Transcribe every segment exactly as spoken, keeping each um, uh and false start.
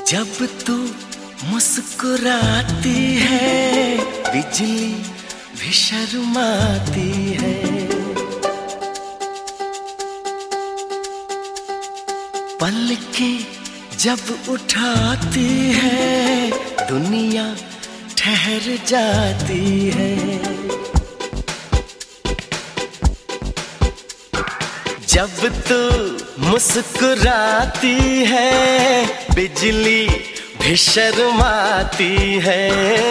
जब तू मुस्कुराती है बिजली भी शर्माती है। पलकें जब उठाती है दुनिया ठहर जाती है। जब तू मुस्कुराती है बिजली भी शर्माती है।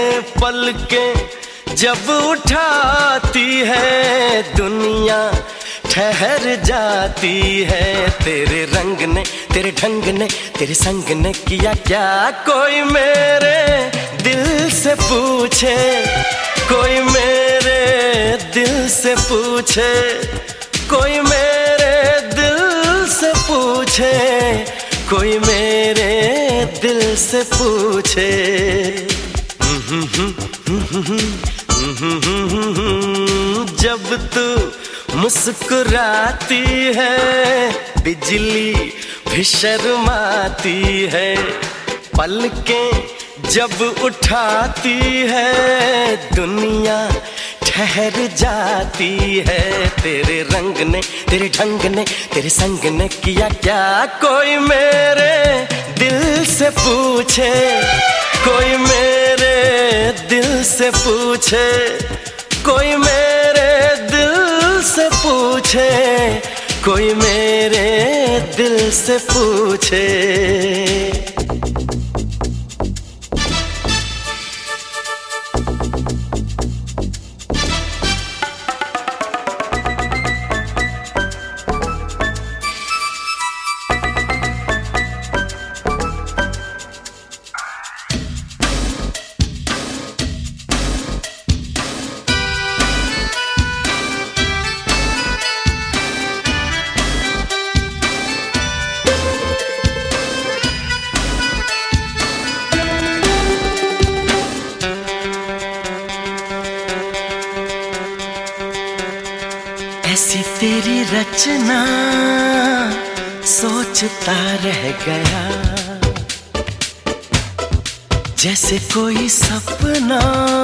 पलकें जब उठाती है दुनिया ठहर जाती है। तेरे रंग ने तेरे ढंग ने तेरे संग ने किया क्या, कोई मेरे दिल से पूछे, कोई मेरे दिल से पूछे, कोई मेरे दिल से पूछे, कोई मेरे दिल से पूछे। जब तू मुस्कुराती है बिजली भी शर्माती है। पलकें जब उठाती है दुनिया ठहर जाती है। तेरे रंग ने तेरे ढंग ने तेरे संग ने किया क्या, कोई मेरे दिल से पूछे, कोई मेरे दिल से पूछे, कोई मेरे दिल से पूछे, कोई मेरे दिल से पूछे। ऐसी तेरी रचना सोचता रह गया, जैसे कोई सपना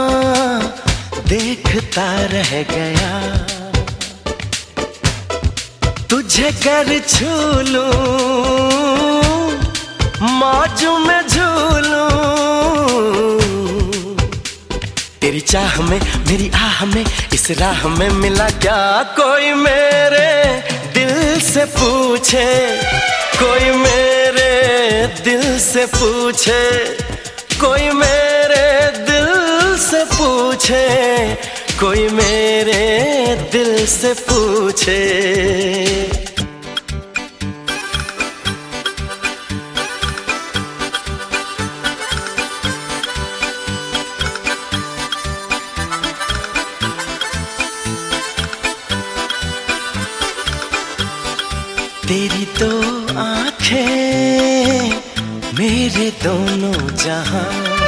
देखता रह गया। तुझे कर छू लूं मौज में झूलूं, तेरी चाह में मेरी आह में इस राह में मिला क्या, कोई मेरे दिल से पूछे, कोई मेरे दिल से पूछे, कोई मेरे दिल से पूछे, कोई मेरे दिल से पूछे। तेरी दो आँखें मेरे दोनों जहां,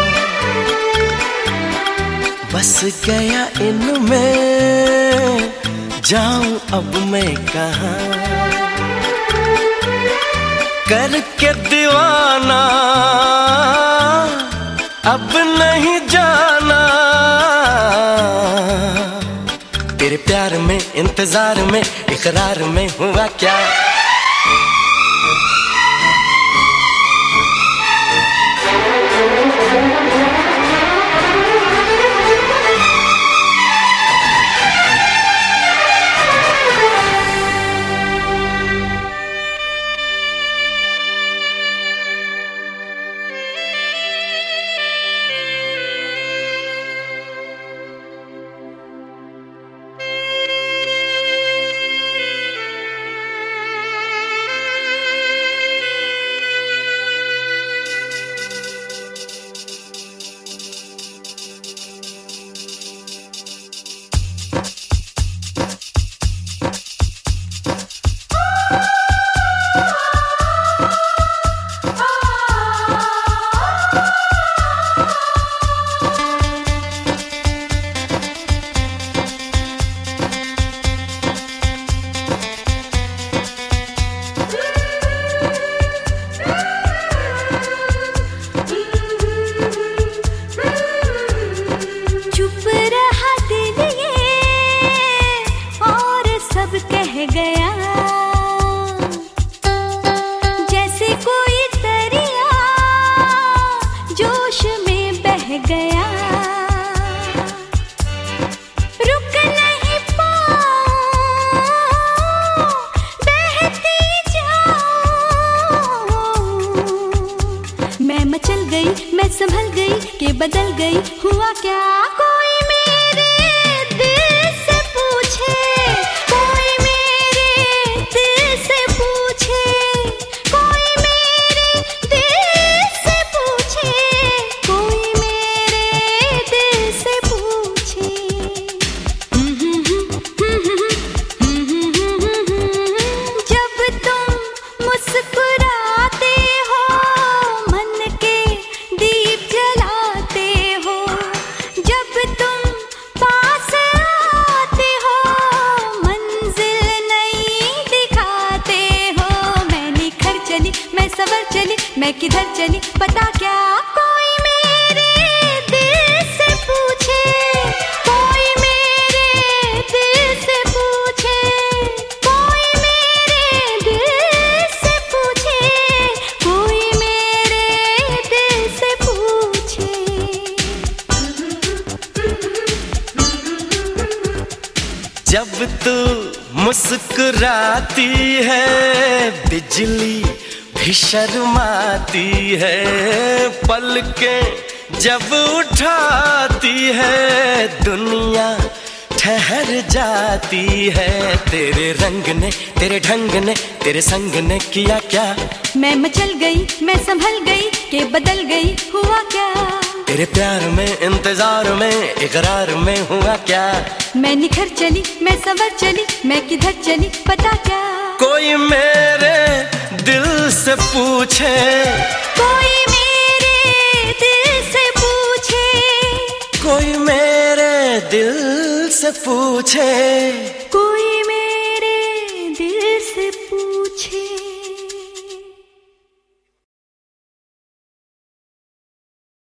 बस गया इनमें जाऊं अब मैं कहाँ। करके दीवाना अब नहीं जाना, तेरे प्यार में इंतजार में इकरार में हुआ क्या। मैं संभल गई कि बदल गई, हुआ क्या? कोई मेरे दिल से पूछे, कोई मेरे दिल से पूछे, कोई मेरे दिल से पूछे, कोई मेरे दिल से पूछे। जब तुम मुस्कुराते हो, मन के दीप जलाते हो, जब तुम पास आते हो, मंजिल नई दिखाते हो। मैं निखर चली, मैं सवर चली, मैं किधर चली पता क्या? कोई मेरे दिल से पूछे, कोई मेरे दिल से पूछे, कोई मेरे दिल से पूछे, कोई मेरे दिल से पूछे। जब तू मुस्कुराती है, बिजली भी शर्माती है, पलकें जब उठाती है, दुनिया ठहर जाती है। तेरे रंग ने, तेरे ढंग ने, तेरे संग ने किया क्या? मैं मचल गई, मैं संभल गई कि बदल गई, हुआ क्या? तेरे प्यार में, इंतजार में, इकरार में हुआ क्या? मैं निखर चली, मैं संवर चली, मैं किधर चली पता क्या? कोई मेरे दिल से पूछे, कोई मेरे दिल से पूछे, कोई मेरे दिल से पूछे।